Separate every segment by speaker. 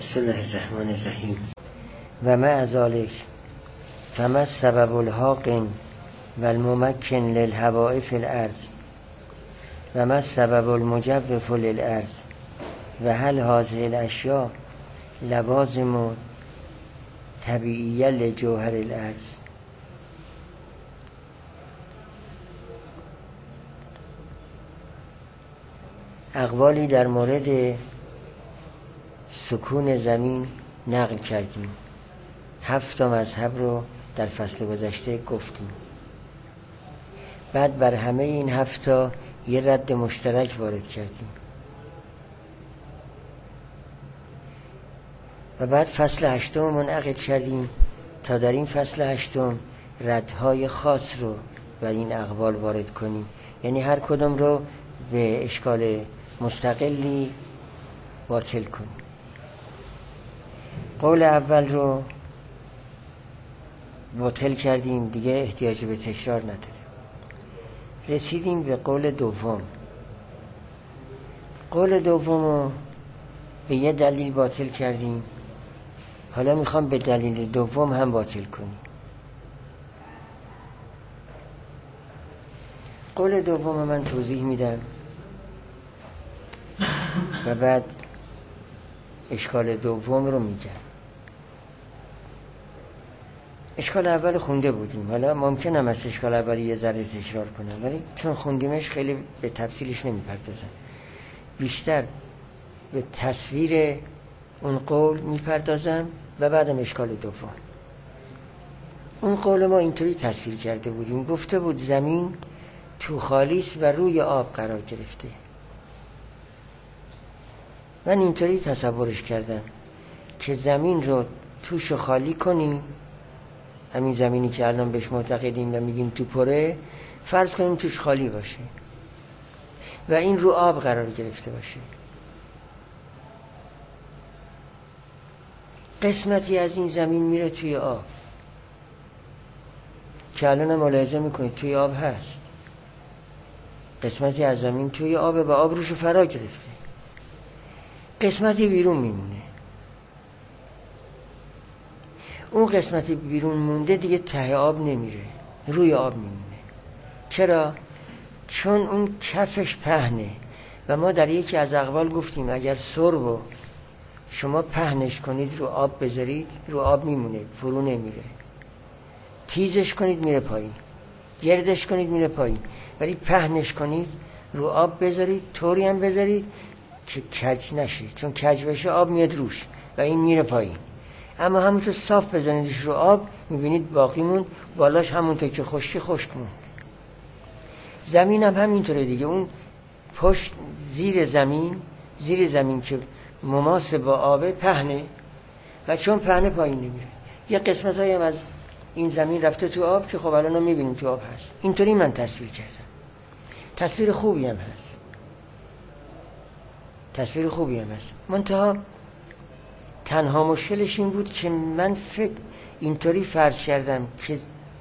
Speaker 1: بسم الله الرحمن الرحیم. و مع ذلك فما السبب الحاقن و الممکن للهواء فی الارض و ما السبب المجوف للارض و هل هذه الاشیاء لوازم طبیعیه لجوهر الارض. اقوالی در مورد سکون زمین نقل کردیم. 7 مذهب رو در فصل گذشته گفتیم. بعد بر همه این 7 یه رد مشترک وارد کردیم و بعد فصل 8 منعقد کردیم تا در این فصل 8 ردهای خاص رو بر این اقوال وارد کنیم، یعنی هر کدوم رو به اشکال مستقلی باطل کنیم. قول اول رو باطل کردیم، دیگه احتیاج به تکرار نداره. رسیدیم به قول دوم. قول دوم رو به یه دلیل باطل کردیم، حالا میخوام به دلیل دوم هم باطل کنیم. قول دوم من توضیح میدم و بعد اشکال دوم رو میگم. اشکال اول خونده بودیم، حالا ممکن هم است اشکال اول یه ذره تکرار کنم، ولی چون خوندیمش خیلی به تفصیلش نمیپردازم، بیشتر به تصویر اون قول میپردازم و بعدم اشکال دوم. اون قول ما اینطوری تصویر کرده بودیم، گفته بود زمین تو خالیست و روی آب قرار گرفته. من اینطوری تصورش کردم که زمین رو توش خالی کنیم، همین زمینی که الان بهش معتقدیم و میگیم تو پره، فرض کنیم توش خالی باشه و این رو آب قرار گرفته باشه. قسمتی از این زمین میره توی آب که الان ملاحظه میکنید توی آب هست. قسمتی از زمین توی آب و آب روشو فرا گرفته. قسمتی بیرون میمونه. اون قسمتی بیرون مونده دیگه ته آب نمیره، روی آب میمونه. چرا؟ چون اون کفش پهنه و ما در یکی از اقوال گفتیم اگر سربو شما پهنش کنید رو آب بذارید، رو آب میمونه، فرو نمیره. تیزش کنید میره پایین، گردش کنید میره پایین، ولی پهنش کنید رو آب بذارید، طوری هم بذارید که کج نشه، چون کج بشه آب میاد روش و این میره پایین. اما همونطور صاف بزنیدش رو آب، میبینید باقی موند، بالاش همونطور که خشکی خشک موند. زمین هم همینطوره دیگه. اون پشت زیر زمین که مماس با آبه پهنه و چون پهنه پایین نمیره. یه قسمت هایی هم از این زمین رفته تو آب که خب الان میبینیم تو آب هست. اینطوری من تصویر کردم. تصویر خوبی هم هست. منتها تنها مشکلش این بود که من اینطوری فرض کردم که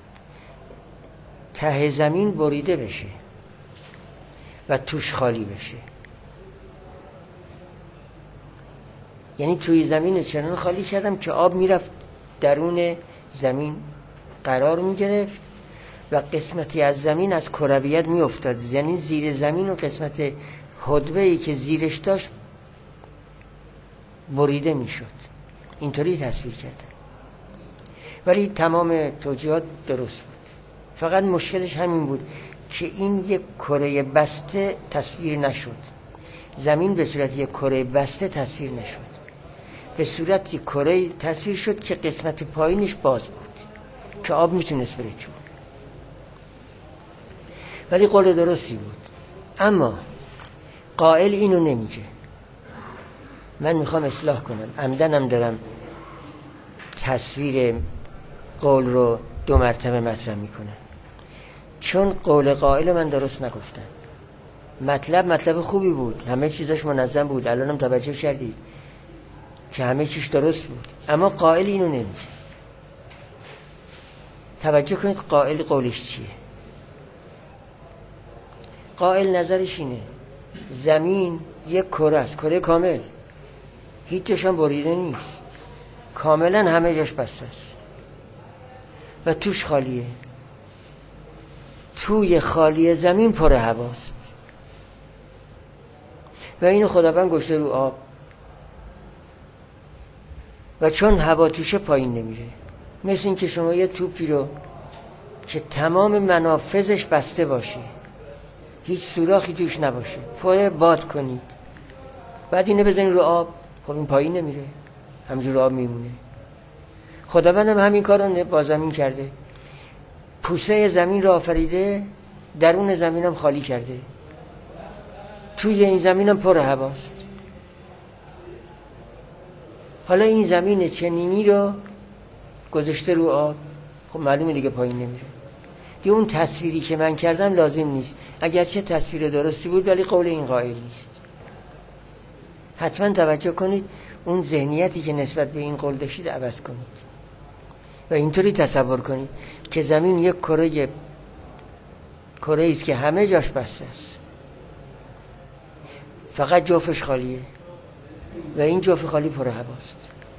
Speaker 1: ته زمین بریده بشه و توش خالی بشه. یعنی توی زمین چنان خالی کردم که آب میرفت درون زمین قرار میگرفت و قسمتی از زمین از کرویت میافتاد، یعنی زیر زمین و قسمت حدبه‌ای که زیرش داشت بریده میشد. اینطوری تصویر کردم، ولی تمام توجیهات درست بود. فقط مشکلش همین بود که این یک کره بسته تصویر نشد. زمین به صورت یک کره بسته تصویر نشد، به صورت یک کره تصویر شد که قسمت پایینش باز بود که آب میتونست بره تو. ولی قول درستی بود. اما قائل اینو نمیگه. من میخوام اصلاح کنم، عمدنم دارم تصویر قول رو 2 مرتبه مطرح میکنم، چون قول قائل من درست نگفتم. مطلب خوبی بود، همه چیزاش منظم بود، الانم توجه کردید که همه چیز درست بود، اما قائل اینو نمیگه. توجه کنید قائل قولش چیه. قائل نظرش اینه زمین یک کره است، کره کامل، هیچ جاشم بریده نیست، کاملا همه جاش بسته است و توش خالیه. توی خالی زمین پر هواست و اینو خداوند گذاشته رو آب و چون هوا توشه پایین نمیره. مثل این که شما یه توپی رو که تمام منافذش بسته باشه، هیچ سوراخی توش نباشه، پر باد کنید، بعد اینو بزنید رو آب، خب این پایین نمیره، همینجور آب میمونه. خداوند هم همین کار رو با زمین کرده. پوسه زمین رو آفریده، درون زمین هم خالی کرده، توی این زمین هم پر هواست. حالا این زمین چنینی رو گذاشته رو آب، خب معلومه دیگه پایین نمیره. دیگه اون تصویری که من کردم لازم نیست، اگرچه تصویر درستی بود ولی قول این قائل نیست. حتما توجه کنید اون ذهنیتی که نسبت به این قول داشتید عوض کنید و اینطوری تصور کنید که زمین یک کره است که همه جاش بسته است، فقط جوفش خالیه و این جوف خالی پر هواست.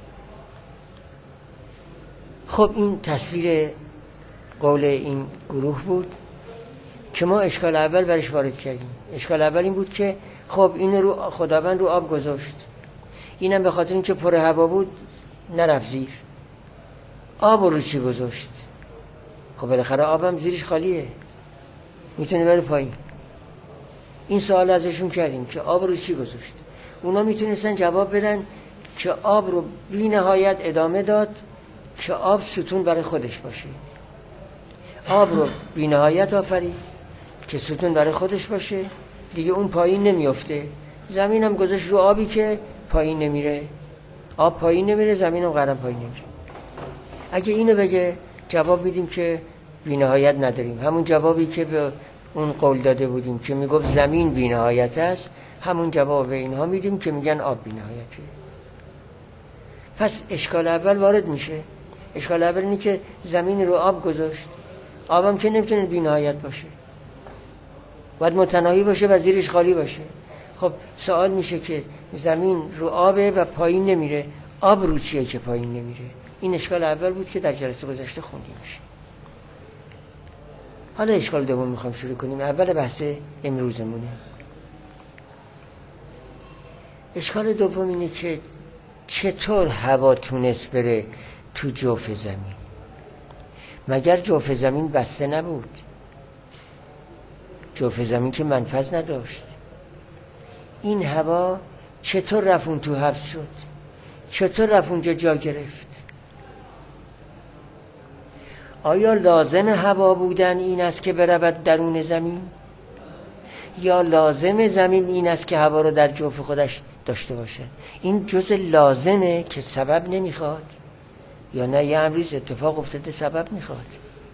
Speaker 1: خب این تصویر قول این گروه بود که ما اشکال اول برش وارد کردیم. اشکال اول این بود که خب این رو خداوند رو آب گذاشت، اینم به خاطر این که پر هوا بود نرفت زیر. آب رو چی گذاشت؟ خب بالاخره آبم زیرش خالیه، میتونه بره پایین. این سوال ازشون کردیم که آب رو چی گذاشت. اونا میتونستن جواب بدن که آب رو بی نهایت ادامه داد که آب ستون برای خودش باشه. آب رو بی نهایت آفرید که ستون برای خودش باشه، دیگه اون پایین نمیافته. زمین هم گذاشت رو آبی که پایین نمیره، آب پایین نمیره، زمین هم قدم پایین نمیره. اگه اینو بگه جواب میدیم که بی نهایت نداریم. همون جوابی که به اون قول داده بودیم که میگفت زمین بی نهایت است، همون جواب به اینها میدیم که میگن آب بی نهایته. پس اشکال اول وارد میشه. اشکال اول اینه که زمین رو آب گذاشت، آبم که نمیتونه بی نهایت باشه، باید متناهی باشه و زیرش خالی باشه. خب سوال میشه که زمین رو آبه و پایین نمیره، آب رو چیه که پایین نمیره؟ این اشکال اول بود که در جلسه گذشته خوندیم میشه. حالا اشکال دوم میخوام شروع کنیم، اول بحث امروزمونه. اشکال دوم اینه که چطور هوا تونست بره تو جوف زمین؟ مگر جوف زمین بسته نبود؟ جوف زمین که منفذ نداشت. این هوا چطور رفت اون تو حبس شد؟ چطور رفت اونجا جا گرفت؟ آیا لازم هوا بودن این است که برود درون زمین؟ یا لازم زمین این است که هوا رو در جوف خودش داشته باشد؟ این جز لازمه که سبب نمیخواد، یا نه یه امریز اتفاق افتاده سبب میخواد؟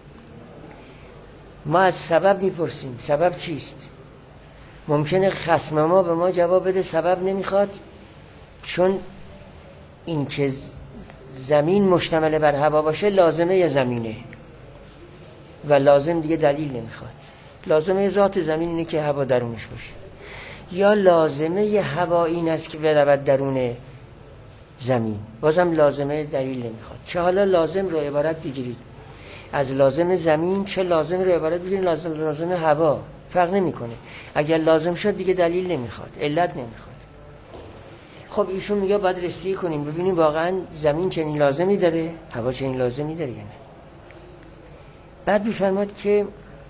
Speaker 1: ما از سبب میپرسیم سبب چیست؟ ممکنه خصم ما به ما جواب بده سبب نمیخواد چون این که زمین مشتمل بر هوا باشه لازمه یا زمینه و لازم دیگه دلیل نمیخواد. لازمه ذات زمین اینه که هوا درونش باشه، یا لازمه ی هوا این است که برود درون زمین، بازم لازمه دلیل نمیخواد. چه حالا لازم رو عبارت بگیرید از لازم زمین، چه لازم رو عبارت بگیرید لازم هوا، فرق نمیکنه. اگر لازم شد دیگه دلیل نمیخواد، علت نمیخواد. خب ایشون میگه باید رسیدگی کنیم ببینیم واقعا زمین چنین لازمی داره، هوا چنین لازمی داره یا نه. بعد میفرماد که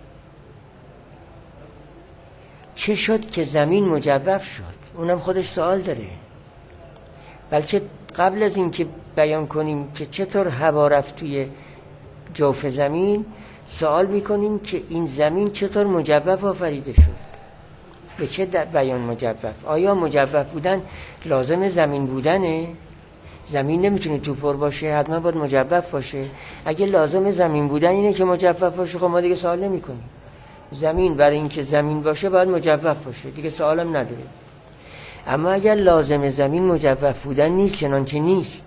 Speaker 1: چه شد که زمین مجوف شد؟ اونم خودش سوال داره. بلکه قبل از این که بیان کنیم که چطور هوا رفت توی جوف زمین، سوال میکنیم که این زمین چطور مجوف آفریده شد؟ به چه بیان مجوف؟ آیا مجوف بودن لازم زمین بودنه؟ زمین نمیتونه تو پر باشه، حتما باید مجوف باشه. اگه لازم زمین بودن اینه که مجوف باشه، خب ما دیگه سوال نمی کنیم. زمین برای این که زمین باشه باید مجوف باشه، دیگه سوالم نداره. اما اگر لازم زمین مجوف بودن نیست، چنانچه نیست،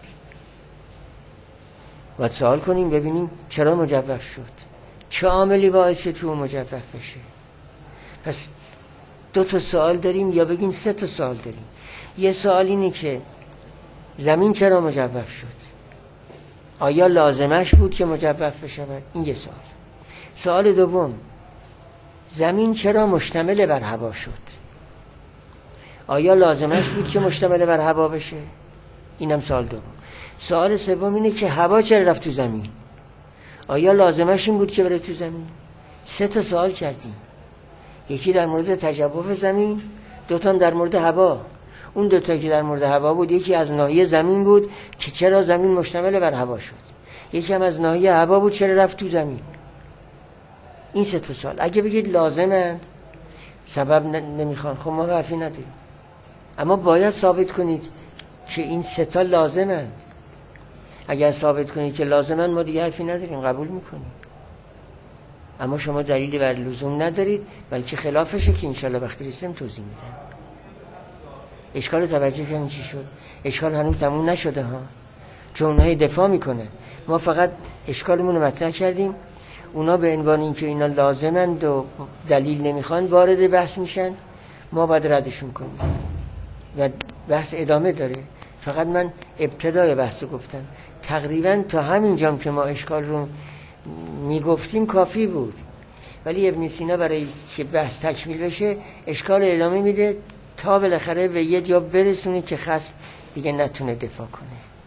Speaker 1: باید سوال کنیم ببینیم چرا مجوف شد، چه عاملی باعث شد تو مجوف بشه. پس 2 تا سوال داریم یا بگیم 3 تا سوال داریم. یه سوال اینه که زمین چرا مجوف شد؟ آیا لازمش بود که مجوف بشود؟ این یه سوال. سوال دوم، زمین چرا مشتمل بر هوا شد؟ آیا لازمش بود که مشتمل بر هوا بشه؟ اینم سوال دوم. سوال سوم اینه که هوا چرا رفت تو زمین؟ آیا لازمش این بود که بره تو زمین؟ 3 تا سوال کردیم. یکی در مورد تجوف زمین، 2 تا در مورد هوا. اون 2 تا که در مورد هوا بود، یکی از ناحیه زمین بود که چرا زمین مشتمل بر هوا شد، یکی هم از ناحیه هوا بود چرا رفت تو زمین. این 3 تا سوال اگه بگید لازمند، سبب نمیخوان، خب ما حرفی نداریم. اما باید ثابت کنید که این 3 تا لازمند. اگر ثابت کنید که لازمند، ما دیگه حرفی نداریم، قبول میکنیم. اما شما دلیلی بر لزوم ندارید، بلکه خلافشه که انشالله وقتی رسیم توضیح میدم. اشکال توجه کردین چی شد؟ اشکال هنوز تموم نشده ها، چون اونها دفاع میکنن. ما فقط اشکالمون رو مطرح کردیم، اونا به عنوان اینکه اینا لازمند و دلیل نمیخوان وارد بحث میشن، ما باید ردشون کنیم و بحث ادامه داره. فقط من ابتدای بحث گفتم، تقریبا تا همین جام که ما اشکال رو میگفتیم کافی بود، ولی ابن سینا برای که بحث تکمیل بشه اشکال ادامه میده تا بالاخره به یه جا برسونه که خصم دیگه نتونه دفاع کنه.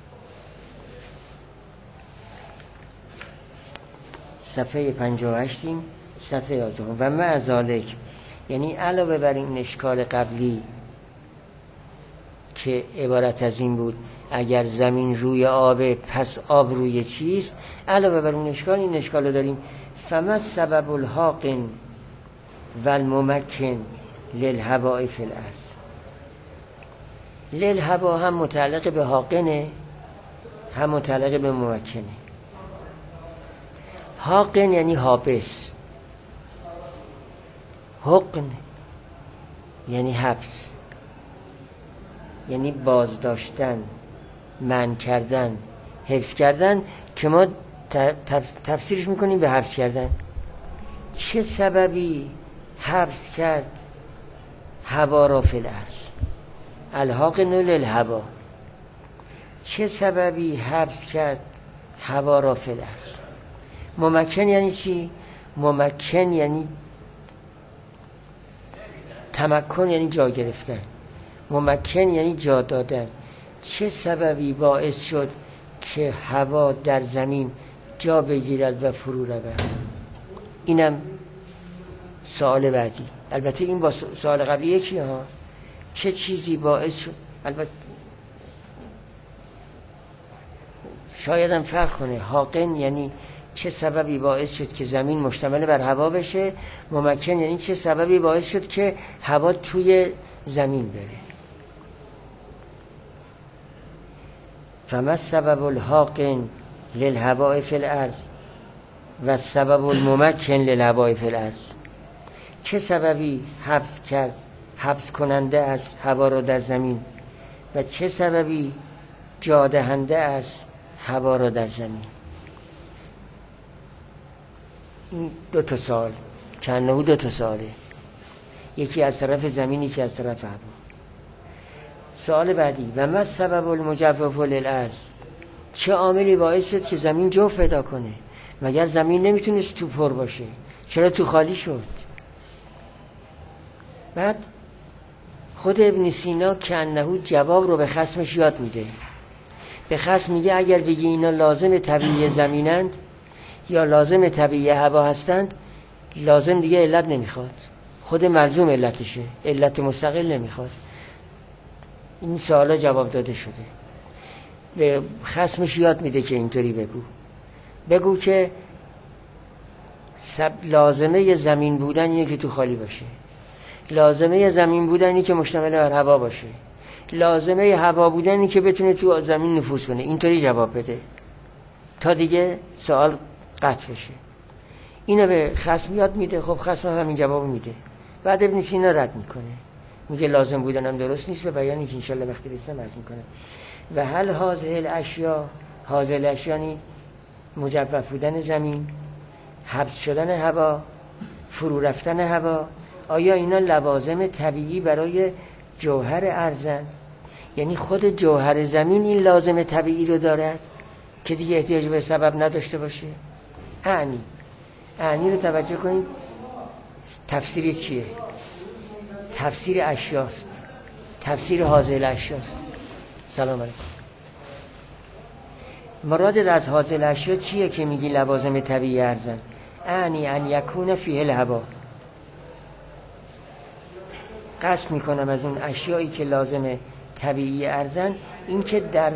Speaker 1: صفحه 58 سطر 11. و مع ذالک، یعنی علاوه بر این اشکال قبلی که عبارت از این بود اگر زمین روی آب پس آب روی چیست، علاوه بر اون اشکال این اشکال رو داریم. فما سبب الحاقن و الممکن للهواء فی الارض. للهوا هم متعلق به حاقنه، هم متعلق به ممکنه. حاقن یعنی حابس، حقن یعنی حبس، یعنی بازداشتن، منع کردن، حفظ کردن، که ما تفسیرش میکنیم به حبس کردن. چه سببی حبس کرد هوا را فی الارض؟ الحاقن للهوا. چه سببی حبس کرد هوا را فی الارض؟ ممکن یعنی چی؟ ممکن یعنی تمکن، یعنی جا گرفتن. ممکن یعنی جا دادن. چه سببی باعث شد که هوا در زمین جا بگیرد و فرو رود؟ اینم سوال بعدی. البته این با سوال قبلی یکی ها. چه چیزی باعث شد؟ البته شاید هم فرق کنه. حاقن یعنی چه سببی باعث شد که زمین مشتمل بر هوا بشه، ممکن یعنی چه سببی باعث شد که هوا توی زمین بره. فما السبب الحاقن للهواء فی الارض و السبب الممکن للهواء فی الارض. چه سببی حبس کرد، حبس کننده از هوا را در زمین، و چه سببی جا دهنده از هوا را در زمین؟ این 2 تا سوال، چند 2 تا سواله، یکی از طرف زمین، یکی از طرف هوا. سوال بعدی، و ما سبب المجوف للارض. چه عاملی باعث شد که زمین جوف پیدا کنه؟ مگر زمین نمیتونست تو پر باشه؟ چرا تو خالی شد؟ بعد خود ابن سینا که انه جواب رو به خصمش یاد میده. به خصم میگه اگر بگی اینا لازم طبیعی زمینند یا لازم طبیعی هوا هستند، لازم دیگه علت نمیخواد، خود ملزوم علتشه، علت مستقل نمیخواد. این سوالا جواب داده شده. به خصمش یاد میده که اینطوری بگو که لازمه زمین بودن اینه که تو خالی باشه، لازمه زمین بودن اینه که مشتمل بر هوا باشه، لازمه هوا بودن اینه که بتونه تو زمین نفوذ کنه. اینطوری جواب بده تا دیگه سوال قطع بشه. اینو به خصم یاد میده. خب خصم همین جواب میده. بعد ابن سینا رد میکنه، میگه لازم بودن هم درست نیست، به بیانی که انشالله وقتی رسیدم عرض میکنه. و هل هذه الاشیاء، هذه الاشیاء یعنی مجوف بودن زمین، حبس شدن هوا، فرو رفتن هوا، آیا اینا لوازم طبیعی برای جوهر ارزند یعنی خود جوهر زمین این لازم طبیعی رو دارد که دیگه احتیاج به سبب نداشته باشه. اعنی رو توجه کنید، تفسیر چیه؟ تفسیر اشیاست، تفسیر حاصل اشیاست. سلام علیکم. مرادت از حاصل اشیا چیه که میگی لوازم طبیعی ارزن؟ اعنی ان یکون فیه الهوا. قصد میکنم از اون اشیایی که لازم طبیعی ارزن این که در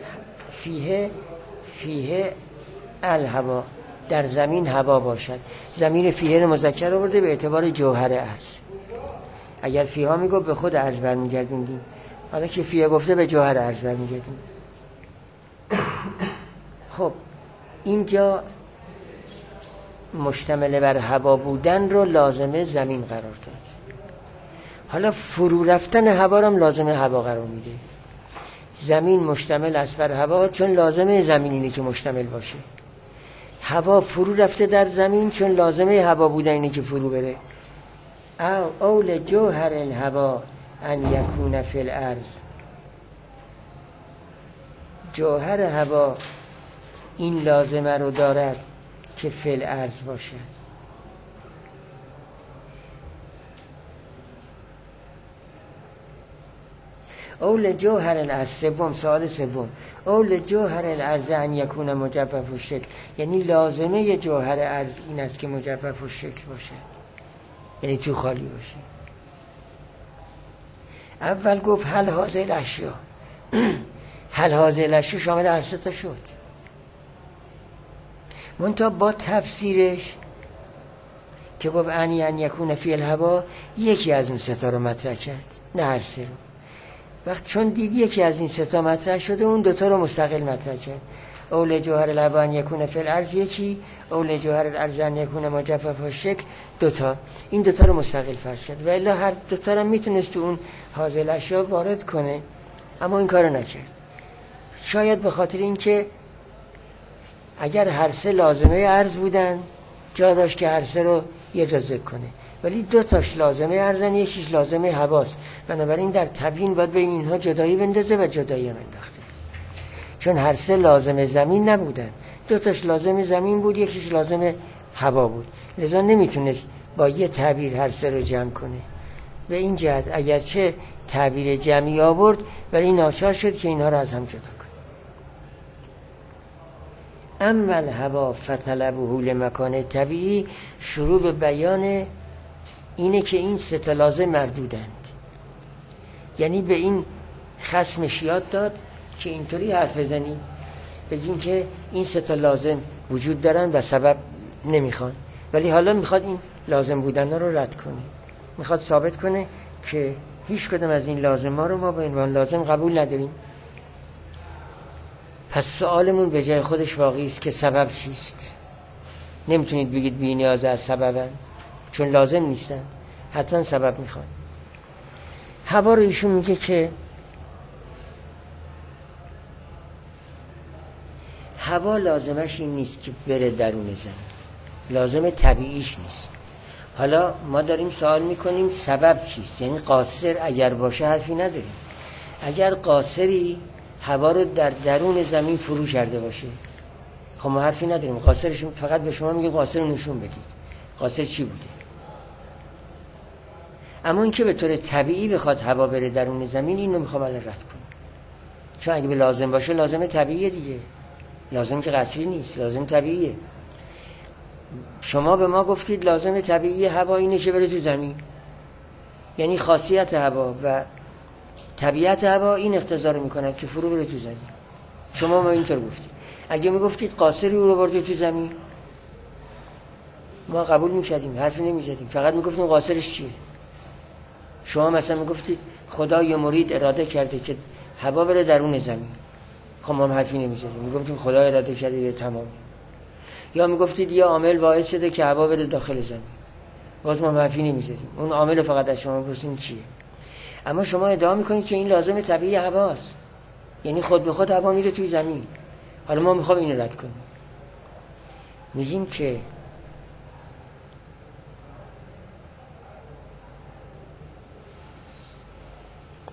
Speaker 1: فیه الهوا، در زمین هوا باشد. زمین فیه رو مذکر آورده به اعتبار جوهر ارز. اگر فیه ها میگو به خود ارز برمیگردوندیم، حالا که فیه گفته به جوهر ارز برمیگردیم. خب اینجا مشتمل بر هوا بودن رو لازمه زمین قرار داد. حالا فرو رفتن هوا رو هم لازمه هوا قرار میده. زمین مشتمل است بر هوا چون لازمه زمین اینه که مشتمل باشه. هوا فرو رفته در زمین چون لازمه هوا بودن اینه که فرو بره. اول جوهر الهوا ان یکون فی الارض. جوهر هوا این لازمه رو دارد که فی الارض باشد. اول جوهر الارض، سوال سوم، اول جوهر الارض ان یکون مجوف الشکل، یعنی لازمه جوهر ارض این است که مجوف الشکل باشه، یعنی تو خالی باشه. اول گفت هل حاصل اشیا، هل حاصل اشیا شامل هر سه تا شد، منتها با تفسیرش که گفت ان یکون فی الهوا یکی از اون سه تا رو مطرح کرد، نه هر سه رو. وقت چون دید یکی از این سه تا مطرح شده اون دوتا رو مستقل مطرح کرد. اول جوهر الهوا ان یکون فی الارض یکی، اول جوهر الارض ان یکون مجوف الشکل دوتا، این دوتا رو مستقل فرض کرد و الا هر دوتا رو میتونست تو اون حاصل اشیا وارد کنه، اما این کارو نکرد. شاید به خاطر اینکه اگر هر سه لازمه ارز بودن جا داشت که هر سه رو یه جا ذکر کنه، ولی دو تاش لازمه ارزن یکیش لازمه هواست، بنابراین در تبیین باید بین اینها جدایی بندازه و جدایی هم انداخته. چون هر سه لازمه زمین نبودن، دو تاش لازمه زمین بود یکیش لازمه هوا بود، لذا نمیتونست با یه تعبیر هر سه رو جمع کنه. به این جهت اگرچه تعبیر جمعی آورد ولی ناچار شد که اینها رو از هم جدا کنه. اما الهوا فطلبه لمکان طبیعی، شروع به بیان اینه که این سه تا لازم مردودند، یعنی به این خصمش یاد داد که اینطوری حرف بزنید بگین که این سه تا لازم وجود دارن و سبب نمیخوان، ولی حالا میخواد این لازم بودن رو رد کنه، میخواد ثابت کنه که هیچ کدوم از این لازم ها رو ما به عنوان لازم قبول نداریم. پس سوالمون به جای خودش واقعی است که سبب چیست؟ نمیتونید بگید بی نیاز از سببن، چون لازم نیستن، حتما سبب میخوان. هوا رو ایشون میگه که هوا لازمش این نیست که بره درون زمین، لازم طبیعیش نیست. حالا ما داریم سوال میکنیم سبب چیست؟ یعنی قاصر اگر باشه حرفی نداریم. اگر قاصری هوا رو در درون زمین فرو کرده باشه خب ما حرفی نداریم، قاصرش فقط به شما میگیم قاصر رو نشون بدید، قاصر چی بوده. اما این که به طور طبیعی بخواد هوا بره درون زمین، اینو میخوام الان رد کنم، چون اگه به لازم باشه لازم طبیعیه دیگه، لازم که قصری نیست، لازم طبیعیه. شما به ما گفتید لازم طبیعی هوا اینه که بره تو زمین، یعنی خاصیت هوا و طبیعت هوا این اقتضا رو میکنه که فرو بره تو زمین. شما ما اینطور گفتید. اگه میگفتید قاصری او رو برده تو زمین ما قبول میکردیم، حرفی نمیزدیم، فقط میگفتیم قاصرش چیه. شما مثلا میگفتید خدا یا مرید اراده کرده که هوا بره درون زمین، خب ما حرفی نمیزدیم، میگفتیم خدا اراده کرده یه تمام. یا میگفتید یه عامل باعث شده که هوا بره داخل زمین، باز ما حرفی نمیزدیم، اون عامل فقط از شما بپرسیم چیه. اما شما ادعا میکنید که این لازم طبیعی هواست، یعنی خود به خود هوا میره توی زمین. حالا ما میخوام اینو رد کنیم، میگیم که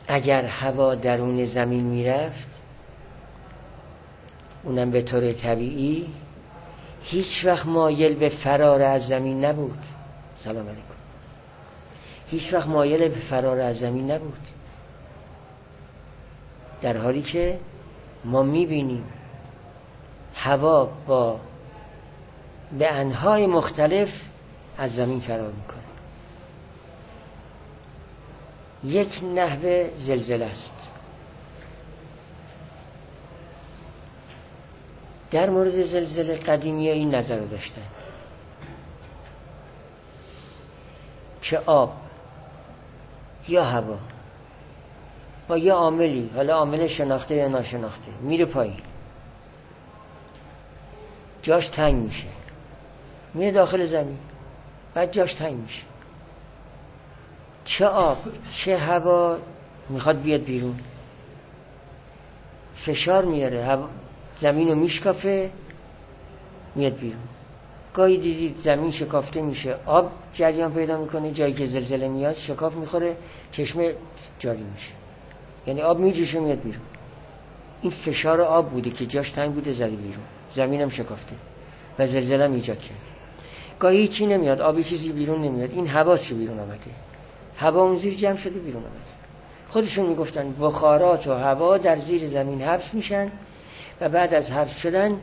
Speaker 1: اگر هوا درون زمین میرفت، اونم به طور طبیعی، هیچ وقت مایل به فرار از زمین نبود. سلام علیکم. هیچ وقت مایل به فرار از زمین نبود، در حالی که ما میبینیم هوا به انواع مختلف از زمین فرار میکنه. یک نحوه زلزله است. در مورد زلزله قدیمی ها این نظر رو داشتن که آب یا هوا با یه عاملی، حالا عامل شناخته یا ناشناخته، میره پایین، جاش تنگ میشه، میره داخل زمین، بعد جاش تنگ میشه. چه آب چه هوا میخواد بیاد بیرون، فشار میاره، زمین رو میشکافه، میاد بیرون. گاهی دیدید زمین شکافته میشه، آب جریان پیدا میکنه، جایی که زلزله میاد شکاف میخوره، چشمه جاری میشه، یعنی آب میجوشه میاد بیرون. این فشار آب بوده که جاش تنگ بوده زده بیرون، زمینم شکافته و زلزله هم ایجاد کرد. گاهی چی نمیاد، آبی چیزی بیرون نمیاد، این هواست که بیرون آمده، هوا اون زیر جمع شده بیرون آمده. خودشون میگفتن بخارات و هوا در زیر زمین حبس میشن و بعد از حبس شدن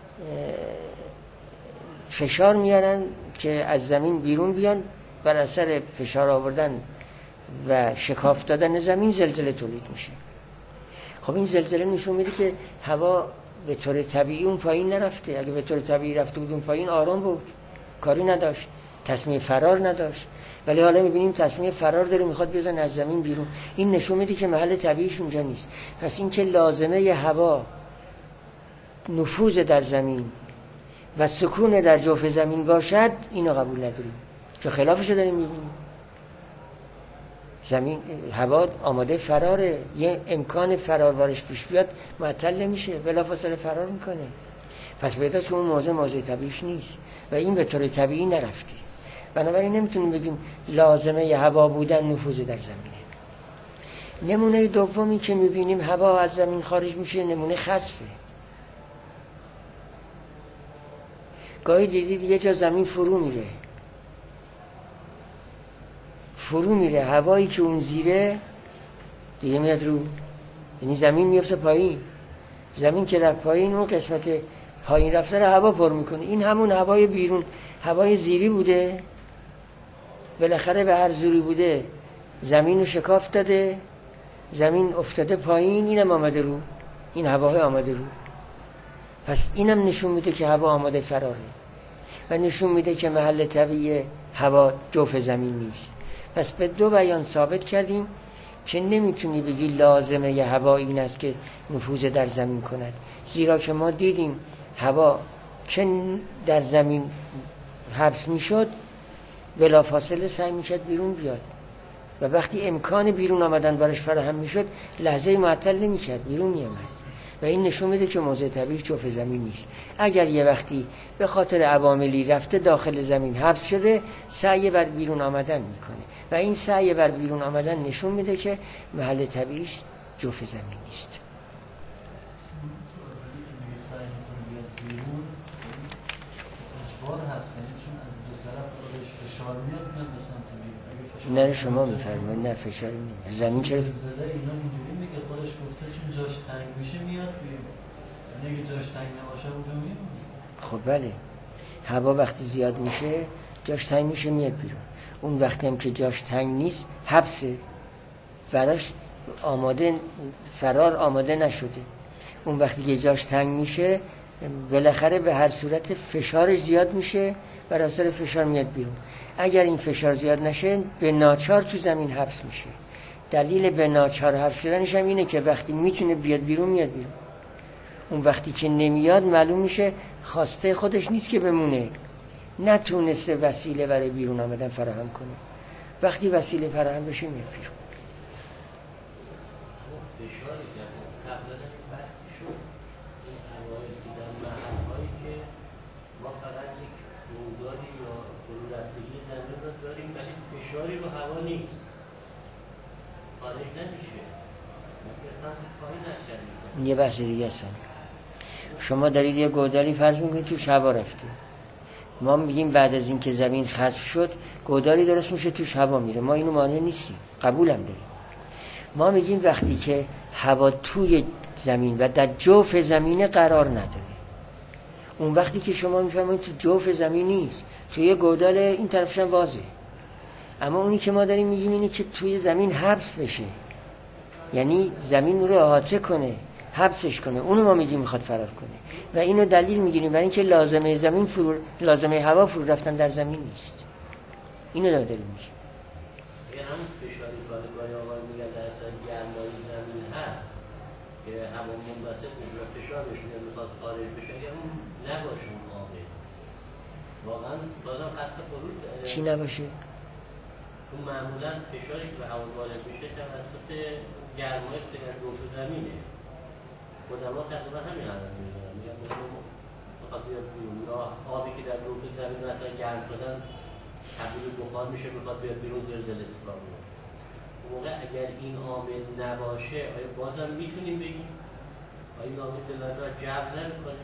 Speaker 1: فشار میارن که از زمین بیرون بیان، بر اثر فشار آوردن و شکاف دادن زمین زلزله تولید میشه. خب این زلزله نشون میده که هوا به طور طبیعی اون پایین نرفته. اگه به طور طبیعی رفته بود اون پایین آرام بود، کاری نداشت، تصمیم فرار نداشت، ولی حالا میبینیم تصمیم فرار داره، میخواد بزنه از زمین بیرون. این نشون میده که محل طبیعیش اونجا نیست. پس این که لازمه ی هوا نفوذ در زمین و سکون در جوف زمین باشد، اینو قبول نداریم، چون خلافشو داریم میبینیم. زمین هوا آماده فراره، یه امکان فرار بارش پیش بیاد معطل نمیشه، بلافاصله فرار میکنه. پس پیدا که اون موضوع طبیعیش نیست و این به طور طبیعی نرفته. بنابراین نمیتونیم بگیم لازمه ی هوا بودن نفوذ در زمینه. نمونه دومی که میبینیم هوا از زمین خارج میشه، نمونه خسفه. گاهی دیدید یه جا زمین فرو میره، هوایی که اون زیره دیگه میاد رو، یعنی زمین میفته پایین. زمین که رفت پایین، اون قسمت پایین رفته رو هوا پر میکنه. این همون هوای بیرون، هوای زیری بوده، بالاخره به هر زوری بوده زمین رو شکاف داده، زمین افتاده پایین، اینم آمده رو، این هوای آمده رو. پس اینم نشون میده که هوا آماده فراره و نشون میده که محل طبیعی هوا جوف زمین نیست. پس به دو بیان ثابت کردیم که نمیتونی بگی لازمه ی هوا این است که نفوذ در زمین کند، زیرا که ما دیدیم هوا که در زمین حبس میشد بلافاصله سعی میشد بیرون بیاد و وقتی امکان بیرون آمدن برش فراهم میشد لحظه معطل نمیکرد، بیرون میامد و این نشون میده که موضع طبیعی جوف زمین نیست. اگر یه وقتی به خاطر عواملی رفته داخل زمین حبس شده، سعی بر بیرون آمدن میکنه و این سعی بر بیرون آمدن نشون میده که محل طبیعیش جوف زمین نیست. نه شما میفرمایید، نه فشار نمیاد زمین. چرا
Speaker 2: اینا اینجوری میگه، خودش گفته چون جاش تنگ میشه میاد بیرون، یعنی اگه جاش تنگ نباشه اونجا میاد.
Speaker 1: خب بله، هوا وقتی زیاد میشه جاش تنگ میشه میاد بیرون. اون وقتی هم که جاش تنگ نیست حبسه، فراش فرار آماده نشده. اون وقتی که جاش تنگ میشه بالاخره به هر صورت فشارش زیاد میشه، بر اثر فشار میاد بیرون. اگر این فشار زیاد نشه به ناچار تو زمین حبس میشه. دلیل به ناچار حبس شدنش هم اینه که وقتی میتونه بیاد بیرون میاد بیرون. اون وقتی که نمیاد معلوم میشه خواسته خودش نیست که بمونه، نتونسته وسیله برای بیرون آمدن فراهم کنه. وقتی وسیله فراهم بشه میاد بیرون.
Speaker 2: فشاری رو هوا نیست، خارج نمیشه.
Speaker 1: یه بحث دیگه است. شما دارید یه گودالی فرض میکنید توش هوا رفته، ما میگیم بعد از اینکه زمین خسف شد گودالی درست میشه توش هوا میره، ما اینو مانع نیستیم، قبولم داریم. ما میگیم وقتی که هوا توی زمین و در جوف زمین قرار نداره، اون وقتی که شما میفهمید تو جوف زمین نیست، توی گودال این طرفش هم واضحه، اما اونی که ما داریم میگیم اینه که توی زمین حبس بشه، یعنی زمین رو احاطه کنه، حبسش کنه، اونو ما میگیم میخواد فرار کنه و اینو دلیل میگیریم برای اینکه لازمه زمین لازمه هوا فرو رفتن در زمین نیست. اینو داریم میگیم.
Speaker 3: یعنی همون فشاری کارگاهی آقای میگن در اثر گرمای زمین هست که هوا منبسط میشه و فشار بهش میاد میخواد خارج بشه، اگر اون نباشه اون عامل واقعا بازم اصل خروج
Speaker 1: چی نباشه؟
Speaker 3: چون معمولا فشاری که به هوا وارد میشه توسط گرمایش که در جوف زمینه، خودما تقریبا همین حالت میزنن، میگن میخواد بیاد بیرون، یا آبی که در جوف زمین مثلا گرم شدن تبدیل بخار میشه میخواد بیاد بیرون، زلزله اتفاق میفته. اون موقع اگر این عامل نباشه آیا بازم میتونیم بگیم آیا این عامل دلالت بر جبر نمیکنه؟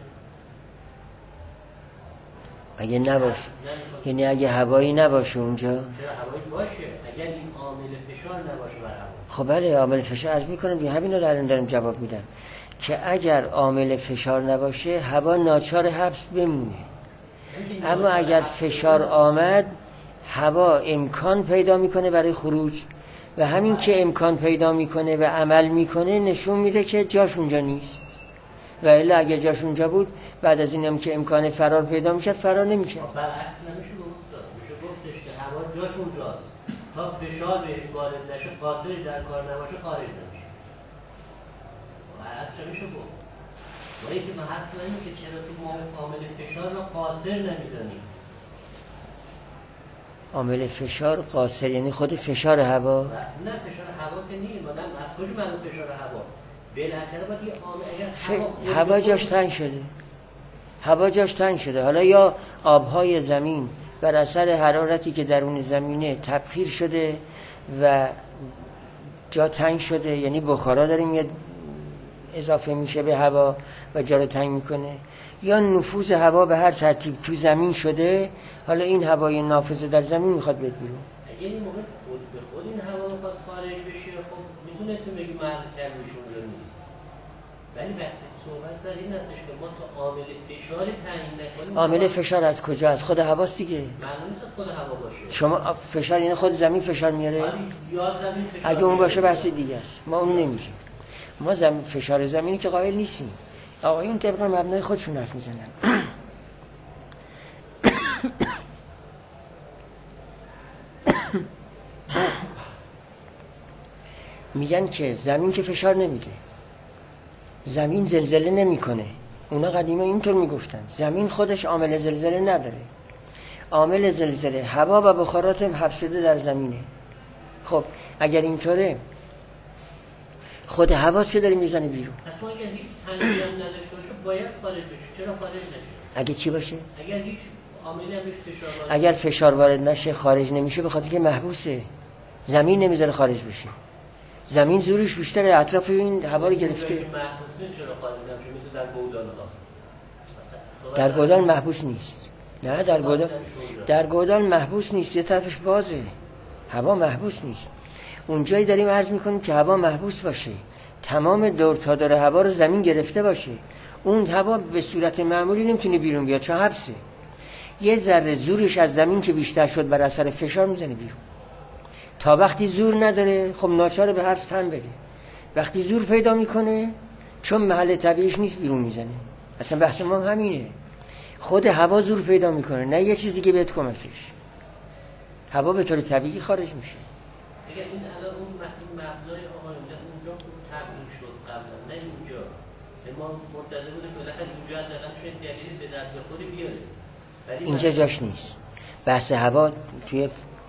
Speaker 1: اگه نباشه یعنی اگه هوایی نباشه اونجا؟
Speaker 3: چرا هوایی باشه؟ اگر این عامل فشار نباشه بر هوا.
Speaker 1: خب بله عامل فشار عرض میکنم دیگه، همین رو الان دارم جواب میدم که اگر عامل فشار نباشه هوا ناچار حبس بمونه، اما اگر فشار آمد هوا امکان پیدا میکنه برای خروج و همین که امکان پیدا میکنه و عمل میکنه نشون میده که جاش اونجا نیست، و الا اگر جاش اونجا بود بعد از اینم که امکان فرار پیدا میکرد فرار نمیکرد.
Speaker 3: برعکس نمیشه گفت، میشه گفتش که هوا جاش اونجاست تا فشار بهش وارد نشه، قاصری در کار نباشه خارج نمیشه. برعکس میشه گفت. ولی که ما حرف داریم که چرا تو عامل فشار رو قاصر نمیدونیم.
Speaker 1: عامل فشار قاصر یعنی خود فشار هوا؟
Speaker 3: نه فشار هوا که نیست، مثلا از کجا معلوم فشار هوا؟ بالاخره باید یه عامل، اگر
Speaker 1: هوا جاش تنگ شده، هوا جاش تنگ شده، حالا یا آبهای زمین بر اثر حرارتی که درون زمینه تبخیر شده و جا تنگ شده، یعنی بخارا داره میاد اضافه میشه به هوا و جا رو تنگ میکنه، یا نفوذ هوا به هر ترتیب تو زمین شده، حالا این هوای نافذه در زمین میخواد بیاد بیرون.
Speaker 3: اگه این موقع خود به خود این هوا میخواد خارج بشه خب میتونستیم بگیم محل تنگیشون رو نیست، ولی وقتی صحبت سر این هستش که ما تا عامل فشار تعیین نکنیم.
Speaker 1: عامل فشار از کجا؟ از خود هواست دیگه.
Speaker 3: معلوم نیست از خود هوا باشه.
Speaker 1: شما فشار یعنی خود زمین فشار میاره؟
Speaker 3: یا زمین فشار
Speaker 1: اگه اون باشه بحث دیگه است، ما اون نمیگیم. ما فشار زمینی که قائل نیستیم. آقایون طبق مبنای خودشون حرف میزنن. میگن که زمین که فشار نمیده، زمین زلزله نمیکنه. اونا قدیما اینطور میگفتن، زمین خودش عامل زلزله نداره، عامل زلزله هوا و بخارات حبس شده در زمینه. خب اگر اینطوره خود هواست که داره میزنه بیرون.
Speaker 3: اصلا اگر هیچ تنگی هم نداشته باشه باید خارج بشه. چرا خارج نشه؟
Speaker 1: اگه چی باشه؟
Speaker 3: اگر هیچ عاملی هم فشار وارد،
Speaker 1: اگر فشار وارد نشه خارج نمیشه، به خاطر که محبوسه، زمین نمیذاره خارج بشه، زمین زورش بیشتره، اطراف این هوا رو گرفته.
Speaker 3: محبوس نیست، چرا خارج نمیشه؟ مثل در گودال ها.
Speaker 1: در گودال محبوس نیست. نه در گودال محبوس نیست، یه طرفش بازه، هوا محبوس نیست. اونجایی داریم عرض میکنیم که هوا محبوس باشه، تمام دور تا دور هوا رو زمین گرفته باشه، اون هوا به صورت معمولی نمیتونه بیرون بیاد چون حبسه. یه ذره زورش از زمین که بیشتر شد بر اثر فشار میزنه بیرون. تا وقتی زور نداره خب ناچاره به حبس تن بده. وقتی زور پیدا میکنه چون محل طبیعیش نیست بیرون میزنه. اصلا بحث ما همینه، خود هوا زور پیدا میکنه، نه یه چیز دیگه بهت کمکش. هوا به طور طبیعی خارج میشه.
Speaker 3: اگر این الان اون مبنای آقایون اونجا خوب تبیین شد قبلا، نه اینجا ما منتظر بودیم که بالاخره اینجا حداقل شاید دلیلی به درد بخوری بیاره.
Speaker 1: اینجا جاش نیست. بحث هوا توی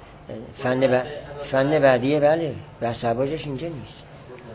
Speaker 1: فن بعدیه، بله بحث هوا جاش اینجا نیست.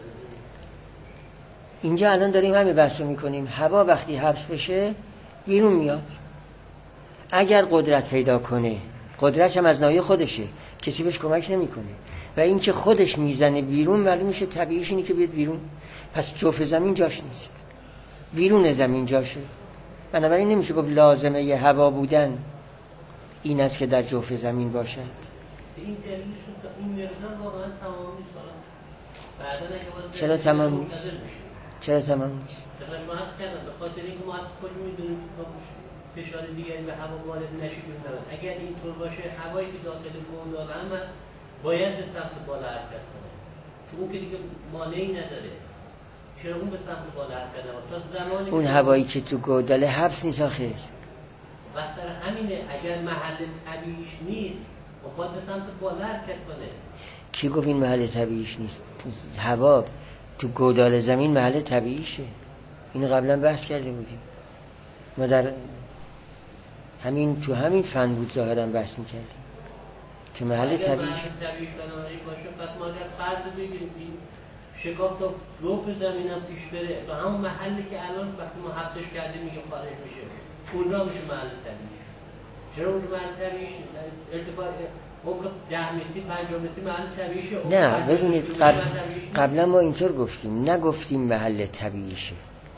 Speaker 1: اینجا الان داریم همین بحث رو میکنیم. هوا وقتی حبس بشه بیرون میاد، اگر قدرت پیدا کنه قدرتش هم از ناحیه خودشه، کسی بهش کمک نمیکنه. و این که خودش میزنه بیرون معلوم میشه طبیعیش اینه که بیاد بیرون. پس جوف زمین جاش نیست، بیرون زمین جاشه. بنابراین نمیشه گفت لازمه یه هوا بودن این است که در جوف زمین باشد.
Speaker 3: این دلیلشون تا این مقدار واقعا تمام نیست. بعدا اگه باید
Speaker 1: چرا تمام نیست؟ چرا تمام نیست؟
Speaker 3: شما عرض کردم به خاطر اینکه ما از خود میدونیم که فشار دیگری به هوا وارد نشه بیرون. اگر اینطور باشه هوایی که داخل گودال هم هست باید به سمت بالا حرکت کنه، چون اون که دیگه مانعی نداره. چرا اون به سمت بالا حرکت کنه تا زمانی
Speaker 1: اون هوایی که تو گودال حبس نیست آخه.
Speaker 3: بس سر همینه اگر محل طبیعیش نیست باید به سمت بالا حرکت کنه.
Speaker 1: کی گفت این محل طبیعیش نیست؟ هوا تو گودال زمین محل طبیعیشه. اینو قبلا بحث کرده بودیم. ما در تو همین فن بود ظاهرا بحث میکردیم که محل طبیعیش
Speaker 3: بنابراین باشه. پس ما اگر فرض بگیریم این شکاف تا جوف زمین هم پیش بره تا همون محلی که الان وقتی ما حبسش کردیم میگه خارج میشه، اونجا میشه محل طبیعیش. چرا اونجا محل طبیعیش ارتفاع عمق 10 متری 50 متری محل طبیعیشه؟
Speaker 1: نه ببینید قبلا ما اینطور گفتیم، نگفتیم محل طبیعیشه،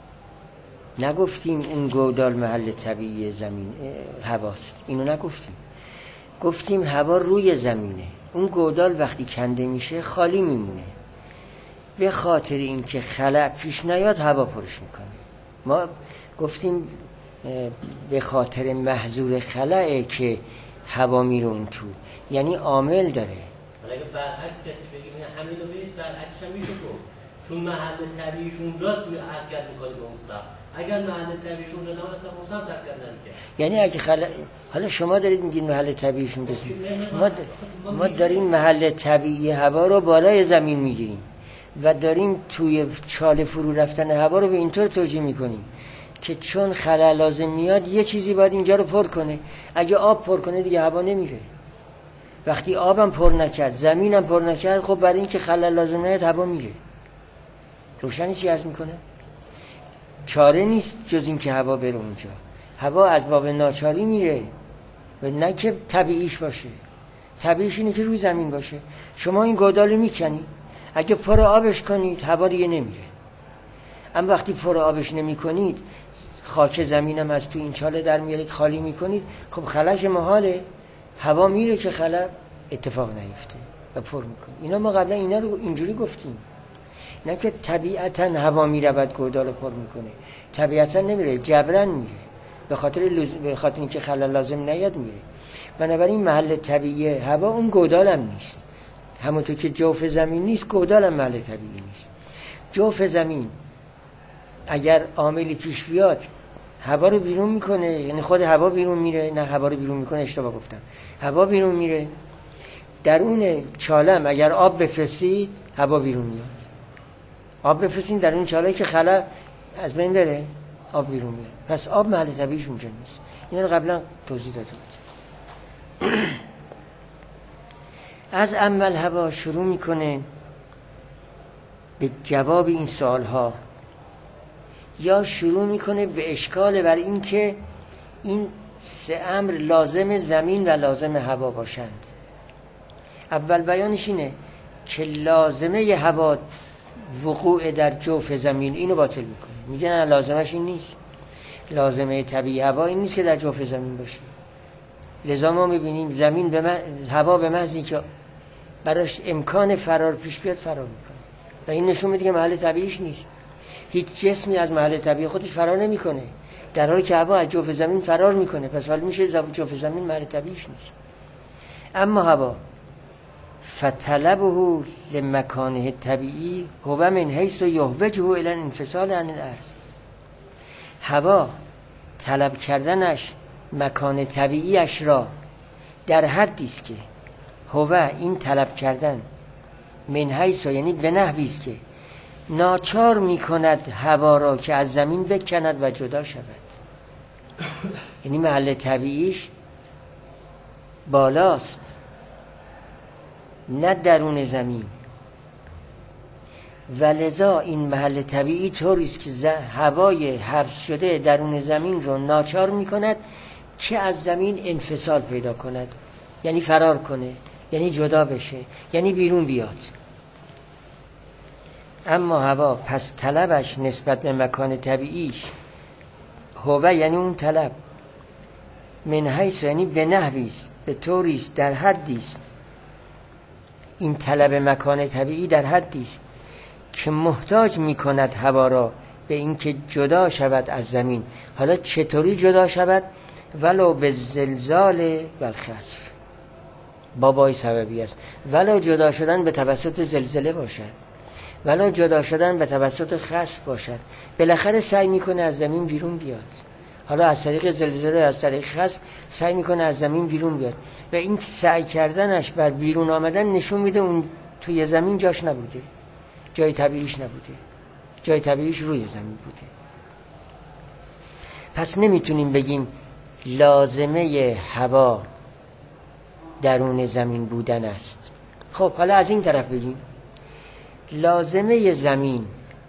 Speaker 1: نگفتیم اون گودال محل طبیعی زمین هواست، اینو نگفتیم. گفتیم هوا روی زمینه، اون گودال وقتی کنده میشه خالی میمونه. به خاطر اینکه خلأ پیش نیاد هوا پرش میکنه. ما گفتیم به خاطر محظور خلأه که هوا میره اون تو، یعنی عامل داره.
Speaker 3: ولی اگه برعکس کسی بگیم همینو ببینید برعکسش هم میشه گفت، چون محل طبیعیش اونجاست حرکت میکنه به اون سمت. اگر محل طبیعیش اونجا نبود اصلا اون سمت حرکت نمیکنه.
Speaker 1: یعنی اگه حالا شما دارید میگین محل طبیعیش اونجاست، ما داریم محل طبیعی هوا رو بالای زمین میگیریم و داریم توی چاله فرو رفتن هوا رو به اینطور توجیه میکنیم که چون خلأ لازم میاد یه چیزی باید اینجا رو پر کنه. اگه آب پر کنه دیگه هوا نمیره. وقتی آبم پر نکرد، زمینم پر نکرد، خب برای اینکه خلأ لازم نیاد هوا میره. روشنی چی عرض میکنه؟ چاره نیست جز این که هوا بره اونجا. هوا از باب ناچاری میره و نه که طبیعیش باشه. طبیعیش اینه که روی زمین باشه. شما این گودال میکنید، اگه پر آبش کنید هوا دیگه نمیره. اما وقتی پر آبش نمی کنید، خاک زمینم از تو این چاله در میارید خالی میکنید، خب خلأ محاله، هوا میره که خلأ اتفاق نیفته و پر میکنه. اینا ما قبلا اینا رو اینجوری گفتیم، نه که طبیعتا هوا میره بعد گودال پر میکنه. طبیعتا نمیره، جبران میره، به خاطر اینکه خلأ لازم نیاد میره. بنابراین محل طبیعی هوا اون گودال هم نیست. همونطور که جوف زمین نیست، گودال هم محل طبیعی نیست. جوف زمین اگر عاملی پیش بیاد هوا رو بیرون میکنه، یعنی خود هوا بیرون میره، نه هوا رو بیرون میکنه، اشتباه گفتم، هوا بیرون میره. درون چالم اگر آب بفرستید هوا بیرون میاد. آب بفرستید در اون چاله که خلأ از بین بره، آب بیرون میاد. پس آب محل طبیعیش اونجا نیست. اینا رو قبلا توضیح داده بود. از عمل هوا شروع میکنه به جواب این سوالها، یا شروع میکنه به اشکال بر این که این سه امر لازم زمین و لازم هوا باشند. اول بیانش اینه که لازمه ی هوا وقوع در جوف زمین، اینو باطل میکنه. میگه نه، لازمش این نیست. لازمه طبیعی هوا این نیست که در جوف زمین باشه. لذا ما میبینیم زمین هوا به محضی که براش امکان فرار پیش بیاد فرار میکنه و این نشون میده که محل طبیعیش نیست. هیچ جسمی از محل طبیعی خودش فرار نمیکنه، در حالی که هوا از جوف زمین فرار میکنه. پس حال میشه جوف زمین محل طبیعیش نیست. اما هوا فطلبه لمکانه طبیعی هو من حیث یحوجه الی الانفصال عن الارض. هوا طلب کردنش مکان طبیعیش را در حدی است که هو این طلب کردن من حیث، یعنی به نحوی است که ناچار میکند هوا را که از زمین بکند و جدا شود. یعنی محل طبیعیش بالاست، نه درون زمین. و لذا این محل طبیعی طوری است که هوای حبس شده درون زمین رو ناچار میکند که از زمین انفصال پیدا کند. یعنی فرار کنه، یعنی جدا بشه، یعنی بیرون بیاد. اما هوا پس طلبش نسبت به مکان طبیعیش هوا یعنی اون طلب من حیث یعنی به نحویست، به طوریست، در حدیست. این طلب مکان طبیعی در حدیست که محتاج میکند هوا را به اینکه جدا شود از زمین. حالا چطوری جدا شود؟ ولو به زلزال و الخسف، بابای سببی است. ولو جدا شدن به توسط زلزله باشد، ولو جدا شدن به توسط خسف باشد، بالاخره سعی میکنه از زمین بیرون بیاد. حالا از طریق زلزله، از طریق خسف سعی میکنه از زمین بیرون بیاد و این سعی کردنش بر بیرون آمدن نشون میده اون توی زمین جاش نبوده، جای طبیعیش نبوده، جای طبیعیش روی زمین بوده. پس نمیتونیم بگیم لازمه هوا درون زمین بودن است. خب حالا از این طرف بگیم لازمه زمین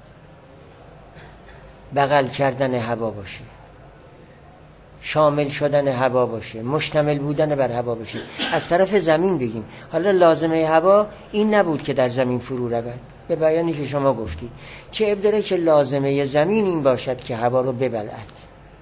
Speaker 1: بغل کردن هوا باشه، شامل شدن هوا باشه، مشتمل بودن بر هوا باشه. از طرف زمین بگیم حالا لازمه هوا این نبود که در زمین فرو رود، به بیانی که شما گفتید. چه عیب داره که لازمه زمین این باشد که هوا رو ببلعد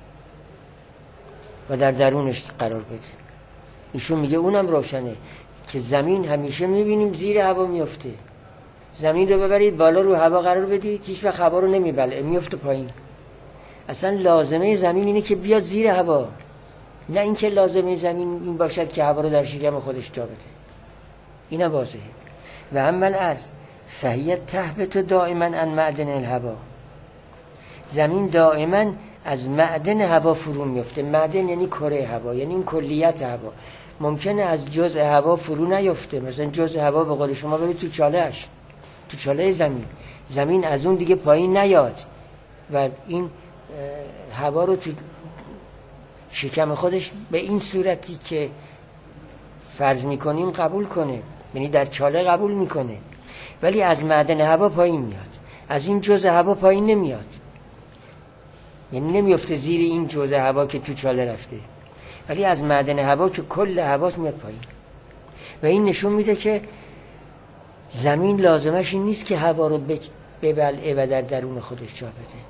Speaker 1: و در درونش قرار بده. ایشون میگه اونم روشنه که زمین همیشه میبینیم زیر هوا میفته. زمین رو ببرید بالا رو هوا قرار بدید، هیچ وقت هوا رو نمیبلعه، میفته پایین. اصلا لازمه زمین اینه که بیاد زیر هوا، نه اینکه لازمه زمین این باشد که هوا رو در شکم خودش جا بده. اینم واضحه. و اما الارض فهی تهبط دائما عن معدن الهوا، زمین دائما از معدن هوا فرو میفته. معدن یعنی کره هوا، یعنی این کلیت هوا. ممکنه از جزء هوا فرو نیفته، مثلا جزء هوا به قول شما بره تو چالهش، تو چاله زمین از اون دیگه پایین نیاد و این هوا رو تو شکم خودش به این صورتی که فرض میکنیم قبول کنه، یعنی در چاله قبول میکنه. ولی از معدن هوا پایین میاد، از این جزء هوا پایین نمیاد، یعنی نمیفته زیر این جزء هوا که تو چاله رفته، ولی از معدن هوا که کل هواش میاد پایین. و این نشون میده که زمین لازمش این نیست که هوا رو ببلعه و در درون خودش جا بده،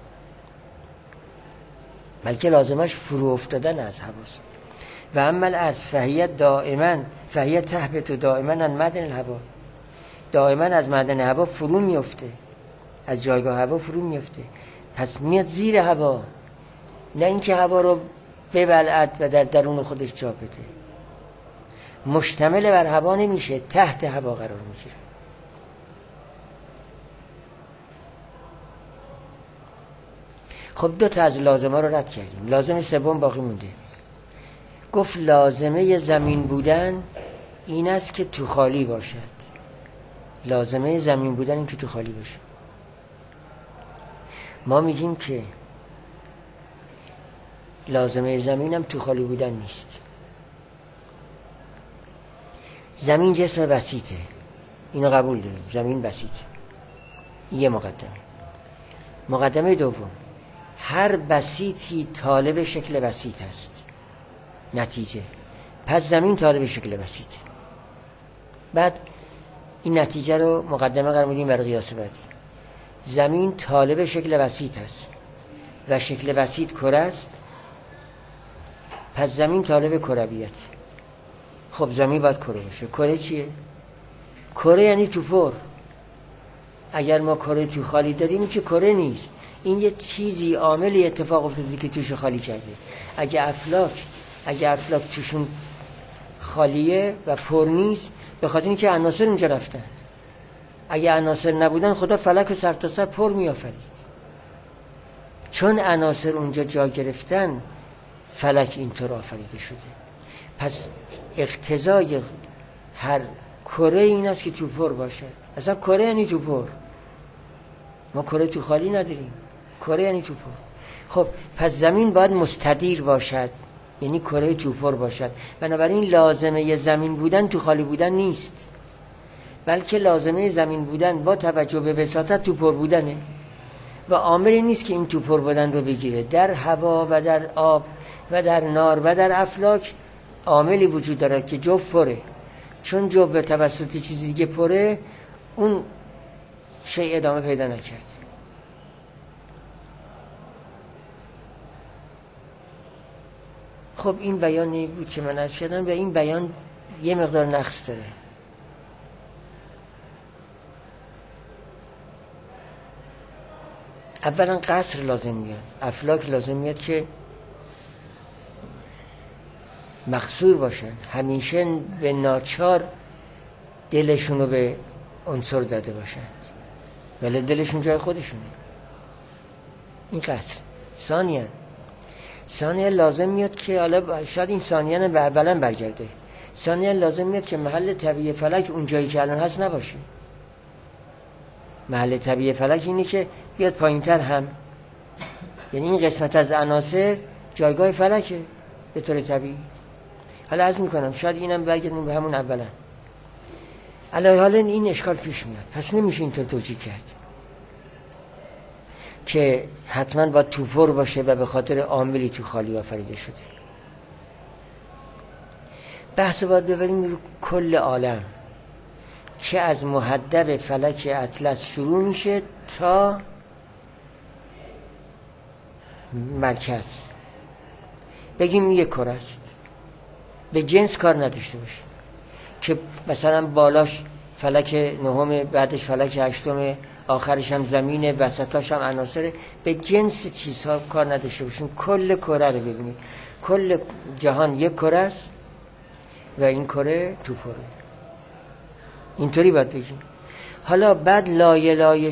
Speaker 1: بلکه لازمش فرو افتادن از هواست. و اما الارض فهی تهبط دائما عن معدن الهوا، دائما از معدن هوا فرو میفته، از جایگاه هوا فرو میفته، پس میاد زیر هوا، نه اینکه هوا رو ببلعد و در درون خودش جا بده. مشتمل بر هوا نمیشه، تحت هوا قرار میگیره. خب 2 تا از لازمه رو رد کردیم، لازمه سوم باقی مونده. گفت لازمه زمین بودن این است که تو خالی باشد. لازمه زمین بودن این که تو خالی باشه. ما میگیم که لازمه زمین هم تو خالی بودن نیست. زمین جسم بسیطه، اینو قبول داریم، زمین بسیطه. یه مقدمه دوم، هر بسیطی طالب شکل بسیط است. نتیجه پس زمین طالب شکل بسیطه. بعد این نتیجه رو مقدمه قرار میدیم برای قیاس بعدی. زمین طالب شکل بسیط است و شکل بسیط کره است، پس زمین طالب کرویت. خب زمین باید کره باشه. کره چیه؟ کره یعنی توپر. اگر ما کره تو خالی داریم که کره نیست، این یه چیزی عاملی اتفاق افتاده که توش خالی کرده. اگه افلاک توشون خالیه و پر نیست، به خاطر اینکه عناصر اونجا رفتن. اگه عناصر نبودن خدا فلک سر تا سر پر میآفرید. چون عناصر اونجا جا گرفتن فلک اینطور آفریده شده. پس اقتضای هر کره این است که تو پر باشه. اصلا کره یعنی تو پر. ما کره تو خالی نداریم، کره یعنی تو پر. خب پس زمین باید مستدیر باشد، یعنی کره تو پر باشد. بنابراین لازمه زمین بودن تو خالی بودن نیست، بلکه لازمه زمین بودن با توجه به بساطت تو پر بودنه و عاملی نیست که این تو پر بودن رو بگیره. در هوا و در آب و در نار و در افلاک عاملی وجود داره که جوف پره، چون جوف به توسط چیزی دیگه پره، اون شیء ادامه پیدا نکرد. خب این بیانی بود که من عرض کردم و این بیان یه مقدار نقص داره. اولا قصر لازم میاد، افلاک لازم میاد که مقصور باشن، همیشه به ناچار دلشونو به عنصر داده باشن، ولی دلشون جای خودشونه. این قصر. ثانیاً لازم میاد که حالا شاید این ثانیاً به اولاً برگرده، ثانیاً لازم میاد که محل طبیعی فلک اون جایی که الان هست نباشه. محل طبیعی فلک اینه که بیاد پایینتر هم، یعنی این قسمت از عناصر جایگاه فلکه به طور طبیعی. حالا عرض میکنم شاید اینم برگردیم به همون اولا. علاوه حالا این اشکال پیش میاد، پس نمیشه اینطور توجیه کرد که حتما باید توفر باشه و به خاطر عاملی تو خالی آفریده شده. بحث باید ببریم رو کل عالم که از محدب فلک اطلس شروع میشه تا مرکز، بگیم یک کره است، به جنس کار نداشته باشه که مثلا بالاش فلک نهم، بعدش فلک هشتم، آخرش هم زمینه، وسطاش هم عناصره، به جنس چیزها کار نداشته باشیم. کل کره رو ببینید، کل جهان یک کره است و این کره توفره، اینطوری باید بگیم. حالا بعد لایه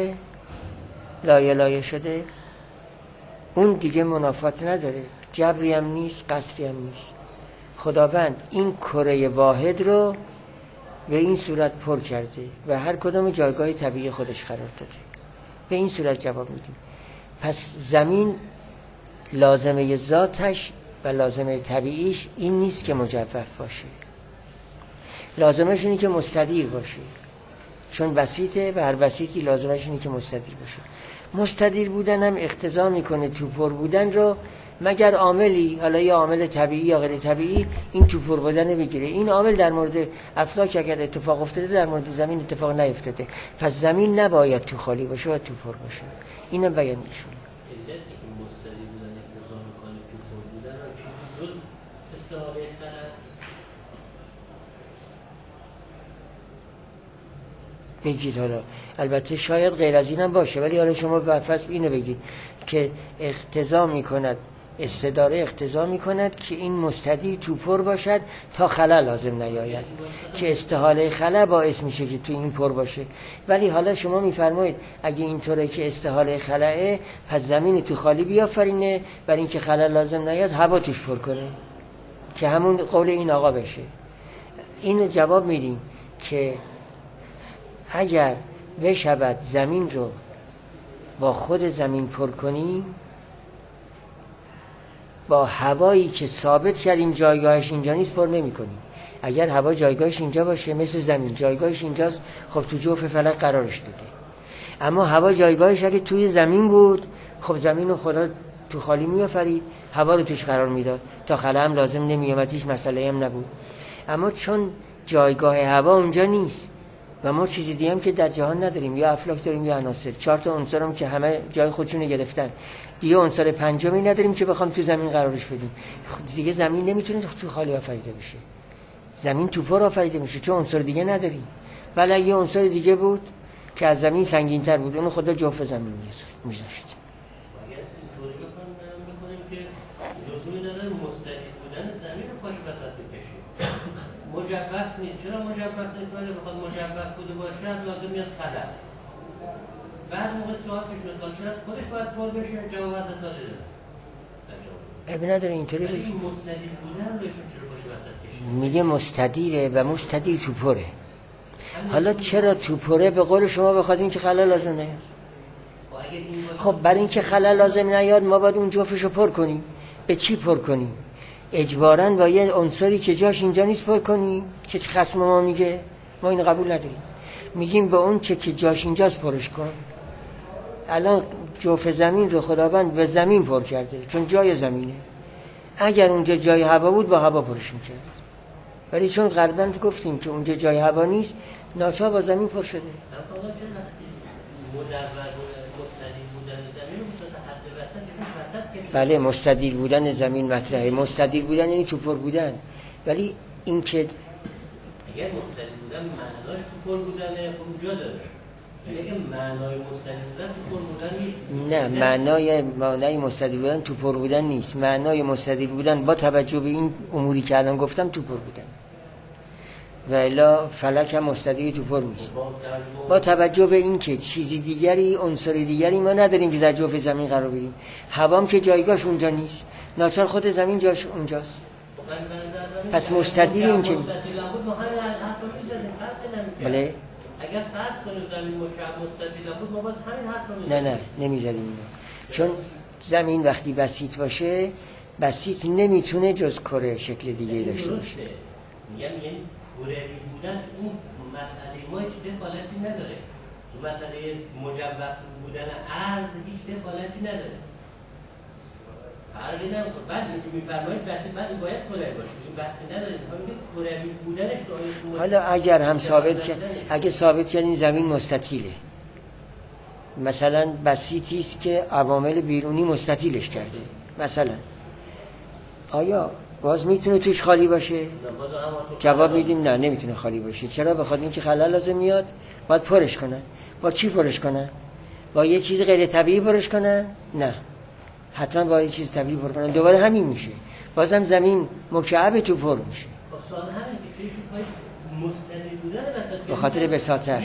Speaker 1: شده اون دیگه منافات نداره، جبری هم نیست، قصری هم نیست. خداوند این کره واحد رو به این صورت پر کرده و هر کدام جایگاه طبیعی خودش قرار داده. به این صورت جواب میدیم. پس زمین لازمه ذاتش و لازمه طبیعیش این نیست که مجوف باشه، لازمش اینه که مستدیر باشه، چون بسیطه و هر بسیطی لازمش اینه که مستدیر باشه. مستدیر بودن هم اقتضا میکنه توپر بودن رو، مگر عاملی، حالا یا عامل طبیعی یا غیر طبیعی، این توپر بودن بگیره. این عامل در مورد افلاک اگر اتفاق افتاده، در مورد زمین اتفاق نیفتاده، پس زمین نباید تو خالی باشه و توپر باشه. اینم بیان میشونه. بگید حالا البته شاید غیر از اینم باشه، ولی حالا شما برفض اینو بگید که اقتضا میکند، استداره اقتضا میکند که این مستدیر توپر باشد تا خلا لازم نیاید، که استحاله خلا باعث میشه که تو این پر باشه. ولی حالا شما میفرمایید اگه اینطوره که استحاله خلاه، پس زمین تو خالی بیافرینه، برای اینکه خلا لازم نیاد هوا توش پر کنه، که همون قول این آقا بشه. اینو جواب میدیم که اگر بشود زمین رو با خود زمین پر کنیم، با هوایی که ثابت کردیم جایگاهش اینجا نیست پر نمی کنیم. اگر هوا جایگاهش اینجا باشه مثل زمین جایگاهش اینجاست، خب تو جوف فلک قرارش داده. اما هوا جایگاهش اگه توی زمین بود، خب زمین رو خدا تو خالی می آفرید، هوا رو توش قرار میداد، تا خلا هم لازم نمی اومد، هیچ مسئله هم نبود. اما چون جایگاه هوا اونجا نیست و ما چیزی دیگه هم که در جهان نداریم، یا افلاک داریم یا عناصر، 4 تا عنصر هم که همه جای خودشونو گرفتن، دیگه عنصر پنجمی نداریم که بخوام تو زمین قرارش بدیم. دیگه زمین نمیتونه تو خالی آفریده بشه، زمین تو پر آفریده میشه، چون عنصر دیگه نداریم. ولی یه عنصر دیگه بود که از زمین سنگین‌تر بود، اون خدا جوف زمین میذاشت.
Speaker 3: مجوف نیست. چرا مجوف نیست؟ ولی بخواد مجوف بوده باشه لازم میاد خلا. بعد موقع سوال پیش میاد چرا از خودش باید پر بشه؟ جواب داره.
Speaker 1: ابن نداره اینطوری بشه.
Speaker 3: این مستدیر بودن بهشون چرا باشه وسط کشید؟
Speaker 1: میگه مستدیره و مستدیر تو پره. حالا چرا تو پره؟ به قول شما بخواد این که خلا لازم نیاد. خب برای این که خلا لازم نیاد ما باید اون جوفشو پر کنیم. به چی پر کنیم؟ اجباراً با یه عنصری که جاش اینجا نیست پر کنیم که خصم ما میگه؟ ما این قبول نداریم. میگیم به اون چه که جاش اینجاست پرش کن. الان جوف زمین رو خداوند به زمین پر کرده چون جای زمینه. اگر اونجا جای هوا بود با هوا پرش میکرد، ولی چون غالبا گفتیم که اونجا جای هوا نیست، ناچار با زمین پر شده. بله مستدیر بودن زمین مطرحه. مستدیر بودن یعنی تو پر بودن، ولی این که
Speaker 3: اگر مستدیر بودن معناش تو پر بودنه اونجا داره، اگر معنای مستدیر بودن تو پر بودن
Speaker 1: نیست. نه، معنای مستدیر بودن تو پر بودن نیست. معنای مستدیر بودن با توجه به این اموری که الان گفتم تو پر بودن، و الا فلک هم مستدیر تو پر نیست. با توجه به این که چیزی دیگری، عنصر دیگری ما نداریم که در جوف زمین قرار بدیم. هوام که جایگاهش اونجا نیست، ناچار خود زمین جاش اونجاست. پس مستدیر این چه؟ بله.
Speaker 3: اگر فرض کنیم زمین مکعب مستطیل بود ما باز همین حرف رو میزنیم.
Speaker 1: نه نمیزدیم اینو، چون زمین وقتی بسیط باشه، بسیط نمیتونه جز کره شکل دیگه داشته باشه.
Speaker 3: میگم یعنی کروی بودن اون مسئله ما هیچ دخالتی نداره، تو مسئله مجوف بودن عرض هیچ دخالتی نداره. فرقی نمیکنه. بعد اینکه میفرمایید بسیط بعد باید کروی باشه، این بحثی نداره. میگه کروی بودنش تو
Speaker 1: حالا اگر هم ثابت که اگه ثابت کردین زمین مستطیله، مثلا بسیطی است که عوامل بیرونی مستطیلش کرده، مثلا آیا باز میتونه توش خالی باشه؟ جواب میدیم نه، نمیتونه خالی باشه. چرا؟ بخاطر اینکه خلل لازم میاد، باید پرش کنن. با چی پرش کنن؟ با یه چیز غیر طبیعی پرش کنن؟ نه، حتما با یه چیز طبیعی پر کنن. دوباره همین میشه، بازم زمین مکعب تو پر میشه. به خاطر بساطت،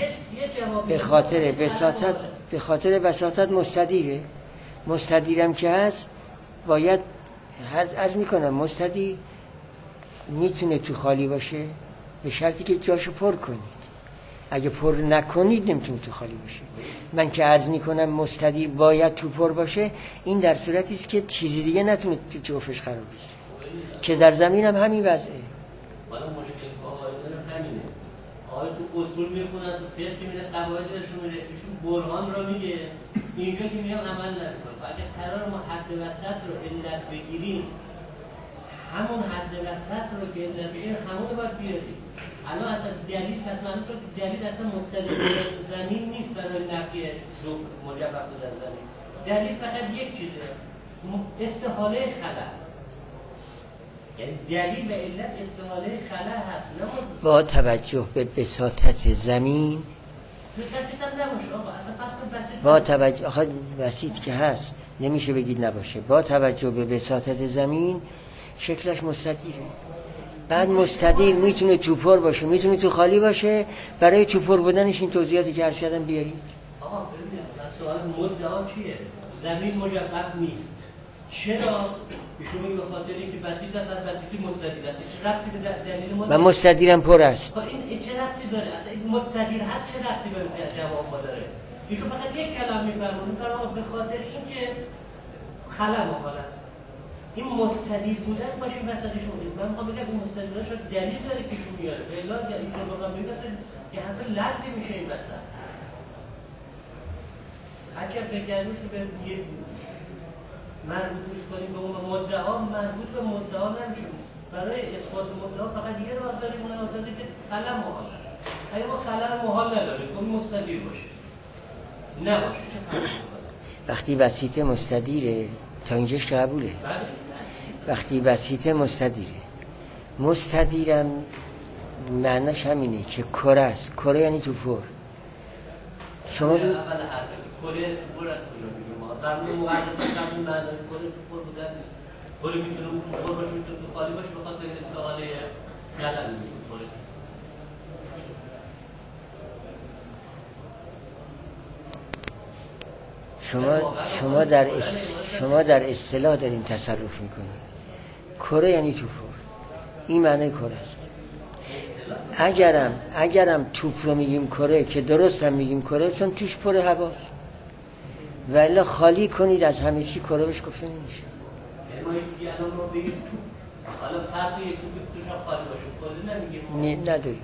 Speaker 1: به خاطر بساطت مستدیره. مستدیرم که هست باید عرض میکنم مستدیر میتونه تو خالی باشه به شرطی که جاشو پر کنید. اگه پر نکنید نمیتونه تو خالی باشه. من که عرض میکنم مستدیر باید تو پر باشه، این در صورتی است که چیزی دیگه نتونه تو جوفش قرار بگیره، که در زمین هم همین وضعه.
Speaker 3: حالا مشکل قاعده همینه. آیا تو اصول میخونن، تو فقه میره قواعدشون میره، ایشون برهان رو میگه، اینجا که میگم عمل نمیکنه. اگه قرار ما حد وسط رو علت بگیریم، همون حد وسط رو که علت بگیریم همون رو باید بیاریم. الان اصلا دلیل پس معلوم شد که دلیل اصلا مستدیر زمین نیست برای نفی مجوف بودن زمین. دلیل فقط یک چیزه، استحاله خلا. یعنی دلیل و علت استحاله خلا هست.
Speaker 1: با توجه به بساطت زمین، با توجه آخه بسیط که هست نمیشه بگید نباشه. با توجه به بساطت زمین شکلش مستدیره. بعد مستدیر میتونه تو پر باشه، میتونه تو خالی باشه. برای تو پر بودنش این توضیحاتی که عرض کردم بیارید.
Speaker 3: آقا ببینید سوال مدعا چیه؟ زمین مجوف نیست. چرا؟ ایشون میگه به خاطر اینکه بسیط است، از بسیطی مستدیر است. چه ربطی به دلیل ما؟
Speaker 1: و مستدیرم پر است.
Speaker 3: این چه ربطی داره؟ اصلا این مستدیر هست چه ربطی به جواب ما داره؟ ایشون فقط یک کلمه میفرمونه به خاطر اینکه خلا محال است. این مستدیر بودن باشه وسطشون. من میخوام بگم این مستدیر بودن شاید دلیل داره که ایشون میاره. الا اگر اینجا بخوام بگم یه حرف لغوی میشه این وسط. اگر بگردوش که به مربوطش کنیم به اون مدعا، مربوط به مدعا نمیشه. برای اثبات مدعا فقط یه راه داریم، اون راه که خلا محال است. اگه ما خلا محال نداریم که مستدیر باشه نباشه چه فرقی میکنه؟
Speaker 1: وقتی بسیط مستدیره تا اینجاش که قبوله. وقتی بسیط مستدیره، مستدیرم معناش همینه که کره است. کره یعنی تو پر. شما
Speaker 3: اول حرف کره تو پر است کجا میگیم ما؟ قبل موضوع قبل معنای کره تو پر بودن نیست. کره میتونه تو پر باشه، میتونه تو خالی باشه، بخاطر استحاله خلل باشه. شما در اصطلاح دارین تصرف میکنید. کره یعنی توپ، این معنی کره است. اگرم توپ رو میگیم کره، که درست هم میگیم کره چون توش پر هواست، ولی خالی کنید از همه چی کره بهش گفته نمیشه. ما یکی الان رو بگیم توپ، حالا فرض یک توپ توش خالی باشه، کره نمیگیم.
Speaker 1: نداریم.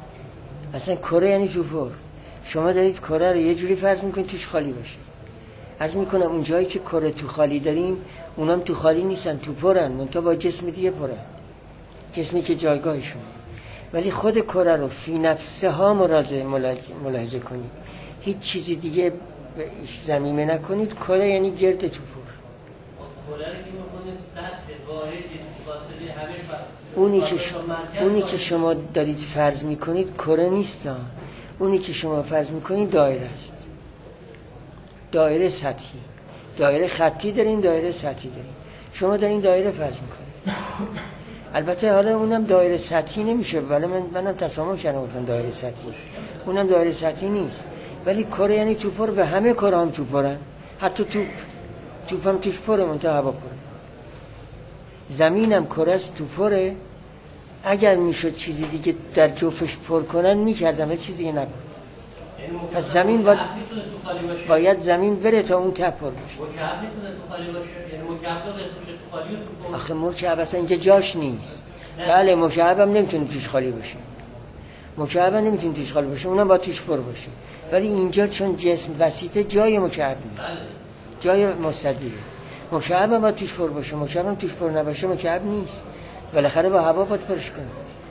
Speaker 1: اصلا کره یعنی توپ. شما دارید کره رو یه جوری فرض میکنید توش خالی باشه. عرض میکنم اون جایی که کره تو خالی داریم اونام تو خالی نیستن، تو پرن، منتها با جسم دیگه پرن، جسمی که جایگاهشونه. ولی خود کره رو فی نفسه ها ملاحظه کنید، هیچ چیزی دیگه زمینه نکنید. کره یعنی گرد تو پر.
Speaker 3: کره رو که می‌کنید سطح واحدی فاصله همه
Speaker 1: اونی که شما دارید فرض میکنید کره نیست، اونی که شما فرض میکنید دایره است. دایره سطحی، دایره خطی داریم، دایره سطحی داریم. شما دارین دایره فرض میکنید. البته حالا اونم دایره سطحی نمیشه، ولی منم تسامح کردم گفتم دایره سطحی. اونم دایره سطحی نیست. ولی کره یعنی توپر، و همه کره هم توپرن، حتی توپ هم توش پره، منتها هوا پره. زمینم کره است، توپره. اگر میشد چیزی دیگه در جوفش پر کنن میکردم، ولی چیزی دیگه نبود. پس زمین باید زمین بره تا اون ته پر بشه.
Speaker 3: مکعب میتونه تو خالی باشه؟ یعنی مکعب دو قسمش تو خالی و تو پر؟
Speaker 1: آخه مکعب اصلا اینجا جاش نیست. بله مکعب هم نمیتونه توش خالی باشه، مکعب هم نمیتونه توش خالی باشه، اونم باید توش پر باشه. ولی اینجا چون جسم وسیطه جای مکعب نیست، جای مستدیره. مکعب هم باید توش پر باشه، مکعب هم توش پر نباشه مکعب نیست. بالاخره با هوا باید پرش کنه.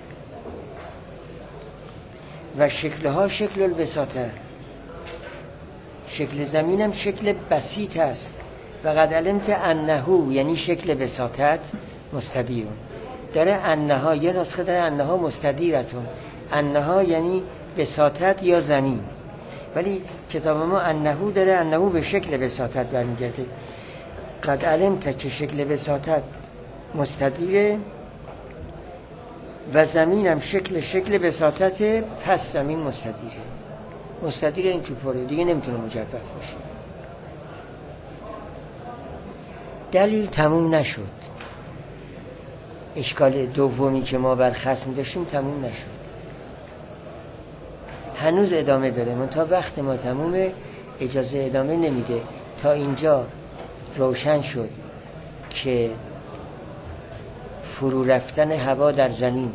Speaker 1: و شکلها شکل البساطه، شکل زمینم شکل بسیط است. و قد علمت انهو یعنی شکل بساطت مستدیرون. داره انها، یه نسخه داره انها مستدیرتون، انها یعنی بساطت یا زمین. ولی کتاب ما انهو داره، انهو به شکل بساطت برمیگرده. قد علمت که شکل بساطت مستدیره و زمینم شکل بساطت، پس زمین مستدیره. مستدیر این تو پره دیگه، نمیتونه مجوف باشه. دلیل تموم نشد. اشکال دومی که ما بر خصم داشتیم تموم نشد، هنوز ادامه داره، منتها وقت ما تمومه، اجازه ادامه نمیده. تا اینجا روشن شد که فرو رفتن هوا در زمین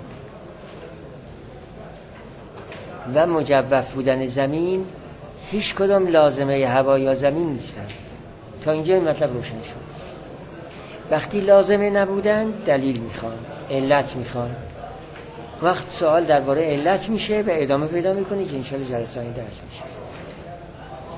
Speaker 1: و مجوف بودن زمین هیچ کدام لازمه هوا یا زمین نیستند. تا اینجا این مطلب روشن شد. وقتی لازمه نبودن دلیل میخوان، علت میخوان. وقت سوال درباره علت میشه و ادامه پیدا میکنه که انشالله جلسه آینده درس میشه.